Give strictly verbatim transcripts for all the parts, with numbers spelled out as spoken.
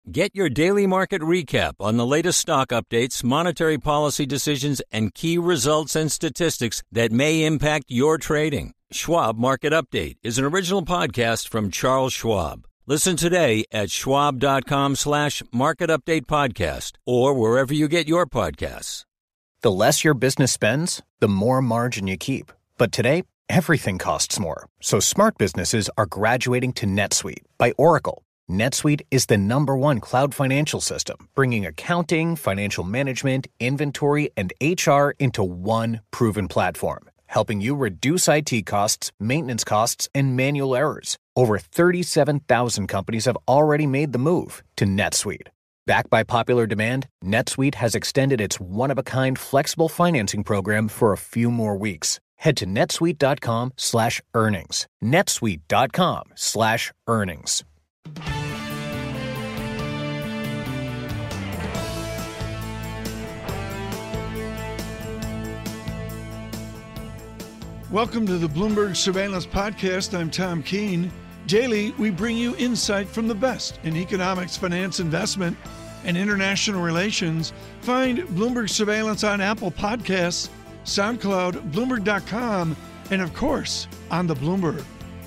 Get your daily market recap on the latest stock updates, monetary policy decisions, and key results and statistics that may impact your trading. Schwab Market Update is an original podcast from Charles Schwab. Listen today at schwab.com slash market update podcast or wherever you get your podcasts. The less your business spends, the more margin you keep. But today, everything costs more. So smart businesses are graduating to NetSuite by Oracle. NetSuite is the number one cloud financial system, bringing accounting, financial management, inventory, and H R into one proven platform, helping you reduce I T costs, maintenance costs, and manual errors. Over thirty-seven thousand companies have already made the move to NetSuite. Backed by popular demand, NetSuite has extended its one-of-a-kind flexible financing program for a few more weeks. Head to netsuite.com slash earnings. netsuite.com slash earnings. Welcome to the Bloomberg Surveillance Podcast. I'm Tom Keene. Daily, we bring you insight from the best in economics, finance, investment, and international relations. Find Bloomberg Surveillance on Apple Podcasts, SoundCloud, Bloomberg dot com, and of course, on the Bloomberg.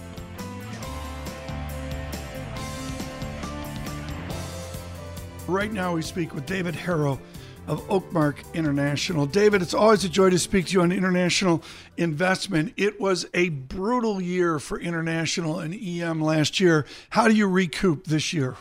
Right now, we speak with David Harrow of Oakmark International. David, it's always a joy to speak to you on international investment. It was a brutal year for international and E M last year. How do you recoup this year?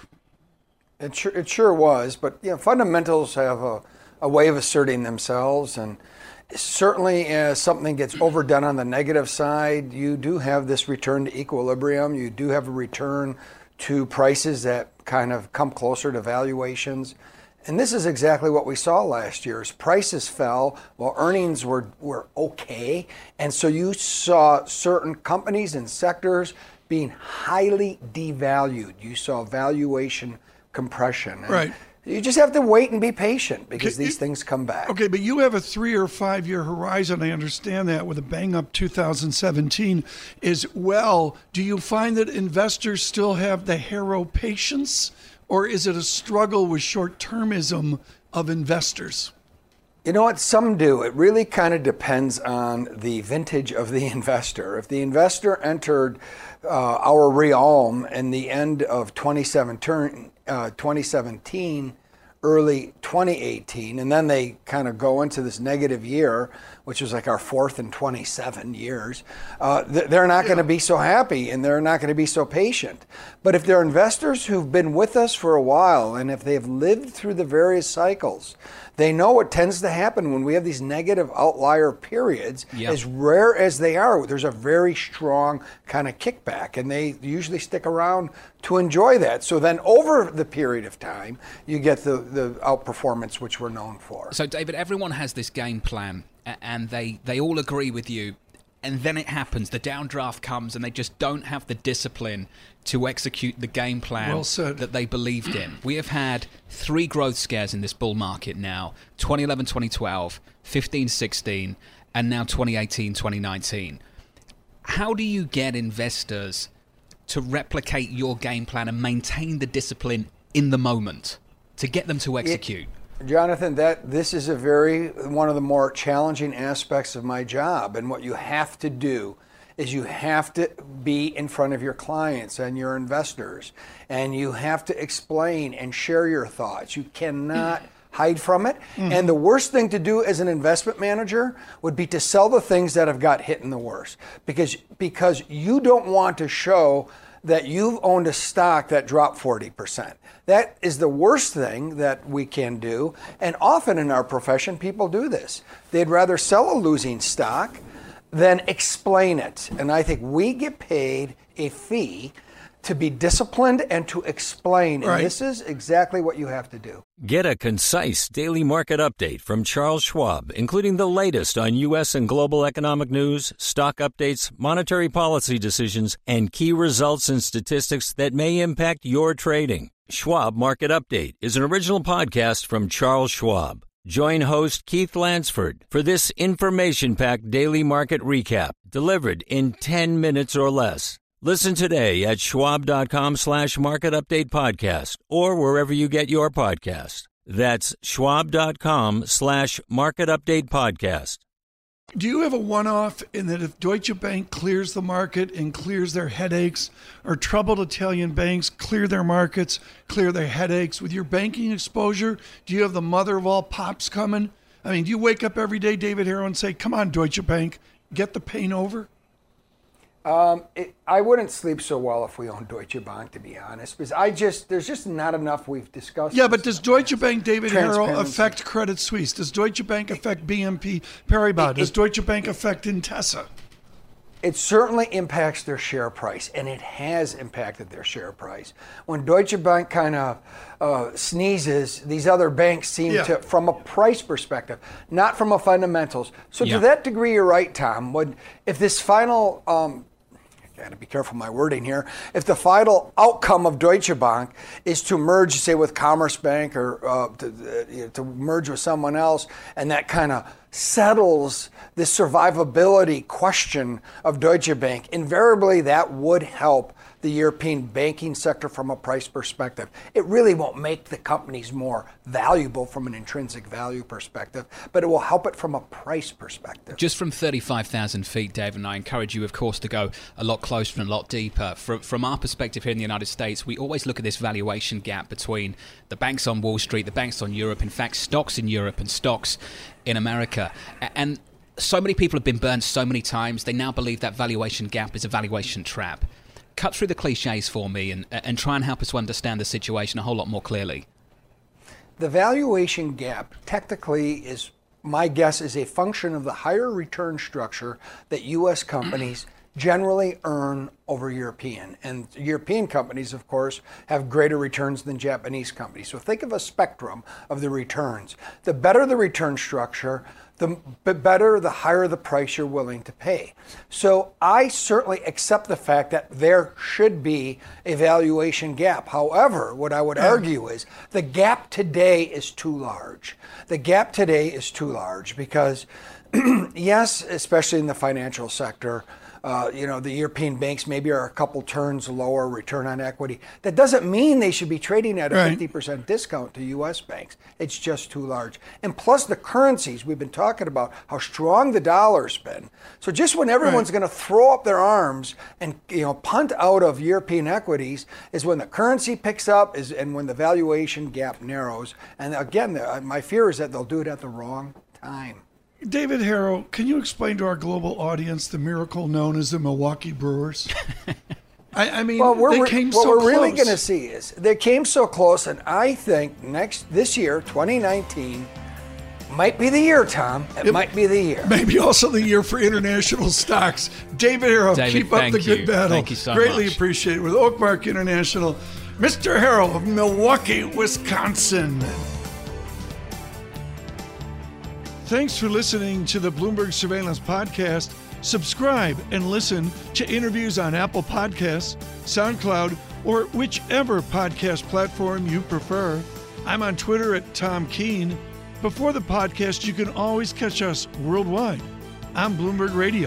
It sure, it sure was, but you know, fundamentals have a, a way of asserting themselves, and certainly as something gets overdone on the negative side, you do have this return to equilibrium. You do have a return to prices that kind of come closer to valuations. And this is exactly what we saw last year. As prices fell while earnings were, were okay. And so you saw certain companies and sectors being highly devalued. You saw valuation compression. And right. You just have to wait and be patient because Okay, these it- things come back. Okay, but you have a three or five year horizon. I understand that with a bang up two thousand seventeen as well. Do you find that investors still have the Harrow patience, or is it a struggle with short-termism of investors? You know what? Some do. It really kind of depends on the vintage of the investor. If the investor entered uh, our realm in the end of twenty seventeen, uh, twenty seventeen, early twenty eighteen, and then they kind of go into this negative year, which was like our fourth and twenty-seven years, uh, th- they're not yeah. going to be so happy and they're not going to be so patient. But if they're investors who've been with us for a while and if they've lived through the various cycles, they know what tends to happen when we have these negative outlier periods. Yep. As rare as they are, there's a very strong kind of kickback, and they usually stick around to enjoy that. So then over the period of time, you get the, the outperformance which we're known for. So David, everyone has this game plan, and they, they all agree with you, and then it happens, the downdraft comes, and they just don't have the discipline to execute the game plan well said. that they believed in. We have had three growth scares in this bull market now, twenty eleven, twenty twelve, fifteen, sixteen, and now twenty eighteen, twenty nineteen. How do you get investors to replicate your game plan and maintain the discipline in the moment to get them to execute? It- Jonathan, that this is a very one of the more challenging aspects of my job, and what you have to do is you have to be in front of your clients and your investors, and you have to explain and share your thoughts. You cannot hide from it. Mm-hmm. And the worst thing to do as an investment manager would be to sell the things that have got hit in the worst, because because you don't want to show that you've owned a stock that dropped forty percent. That is the worst thing that we can do. And often in our profession, people do this. They'd rather sell a losing stock than explain it. And I think we get paid a fee to be disciplined and to explain. And right. this is exactly what you have to do. Get a concise daily market update from Charles Schwab, including the latest on U S and global economic news, stock updates, monetary policy decisions, and key results and statistics that may impact your trading. Schwab Market Update is an original podcast from Charles Schwab. Join host Keith Lansford for this information-packed daily market recap delivered in ten minutes or less. Listen today at schwab.com slash market update podcast or wherever you get your podcasts. That's schwab.com slash market update podcast. Do you have a one-off in that if Deutsche Bank clears the market and clears their headaches, or troubled Italian banks clear their markets, clear their headaches, with your banking exposure, do you have the mother of all pops coming? I mean, do you wake up every day, David Harrow, and say, come on, Deutsche Bank, get the pain over? Um, it, I wouldn't sleep so well if we owned Deutsche Bank, to be honest, because I just there's just not enough we've discussed. Yeah, but does Deutsche Bank, David Harrow, affect Credit Suisse? Does Deutsche Bank affect B N P Paribas? It, does it, Deutsche Bank affect Intesa? It certainly impacts their share price, and it has impacted their share price. When Deutsche Bank kind of uh, sneezes, these other banks seem yeah. to, from a price perspective, not from a fundamentals. So yeah. to that degree, you're right, Tom. When, if this final um, got to be careful my wording here. If the final outcome of Deutsche Bank is to merge, say, with Commerzbank or uh, to, uh, you know, to merge with someone else, and that kind of settles the survivability question of Deutsche Bank, invariably that would help the European banking sector from a price perspective. It really won't make the companies more valuable from an intrinsic value perspective, but it will help it from a price perspective. Just from thirty-five thousand feet, Dave, and I encourage you, of course, to go a lot closer and a lot deeper. From, from our perspective here in the United States, we always look at this valuation gap between the banks on Wall Street, the banks on Europe, in fact, stocks in Europe and stocks in America. And so many people have been burned so many times, they now believe that valuation gap is a valuation trap. Cut through the cliches for me and, and try and help us to understand the situation a whole lot more clearly. The valuation gap technically is, my guess, is a function of the higher return structure that U S companies generally earn over European. And European companies, of course, have greater returns than Japanese companies. So think of a spectrum of the returns. The better the return structure, the better, the higher the price you're willing to pay. So I certainly accept the fact that there should be a valuation gap. However, what I would argue is the gap today is too large. The gap today is too large because, yes, especially in the financial sector, Uh, you know, the European banks maybe are a couple turns lower return on equity. That doesn't mean they should be trading at a right. fifty percent discount to U S banks. It's just too large. And plus the currencies, we've been talking about how strong the dollar's been. So just when everyone's right. going to throw up their arms and, you know, punt out of European equities is when the currency picks up is and when the valuation gap narrows. And again, the, my fear is that they'll do it at the wrong time. David Harrow, can you explain to our global audience the miracle known as the Milwaukee Brewers? I, I mean, well, we're, they came what so we're close. really going to see is they came so close, and I think next this year, twenty nineteen, might be the year, Tom. It, it might be the year. Maybe also the year for international stocks. David Harrow, David, keep up the you. good battle. Thank you so Greatly much. appreciate it. With Oakmark International, Mister Harrow of Milwaukee, Wisconsin. Thanks for listening to the Bloomberg Surveillance Podcast. Subscribe and listen to interviews on Apple Podcasts, SoundCloud, or whichever podcast platform you prefer. I'm on Twitter at Tom Keene. Before the podcast, you can always catch us worldwide on Bloomberg Radio.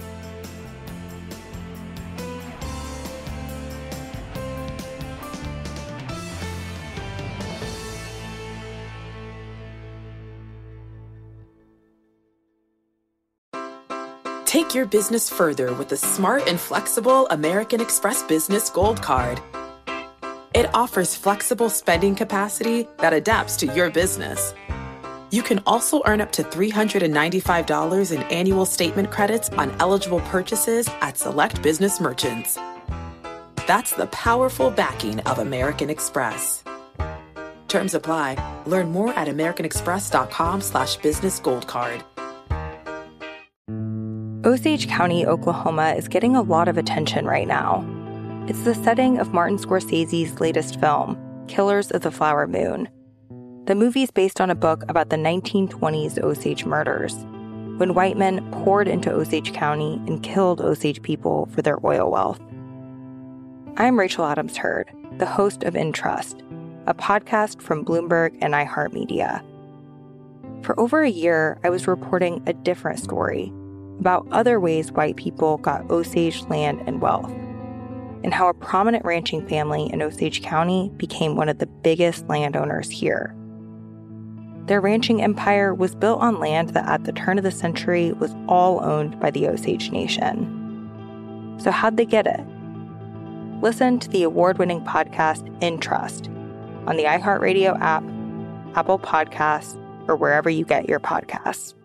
Take your business further with the smart and flexible American Express Business Gold Card. It offers flexible spending capacity that adapts to your business. You can also earn up to three hundred ninety-five dollars in annual statement credits on eligible purchases at select business merchants. That's the powerful backing of American Express. Terms apply. Learn more at americanexpress.com slash business gold card. Osage County, Oklahoma is getting a lot of attention right now. It's the setting of Martin Scorsese's latest film, Killers of the Flower Moon. The movie is based on a book about the nineteen twenties Osage murders, when white men poured into Osage County and killed Osage people for their oil wealth. I'm Rachel Adams Heard, the host of In Trust, a podcast from Bloomberg and iHeartMedia. For over a year, I was reporting a different story about other ways white people got Osage land and wealth. and how a prominent ranching family in Osage County became one of the biggest landowners here. Their ranching empire was built on land that at the turn of the century was all owned by the Osage Nation. So how'd they get it? Listen to the award-winning podcast In Trust on the iHeartRadio app, Apple Podcasts, or wherever you get your podcasts.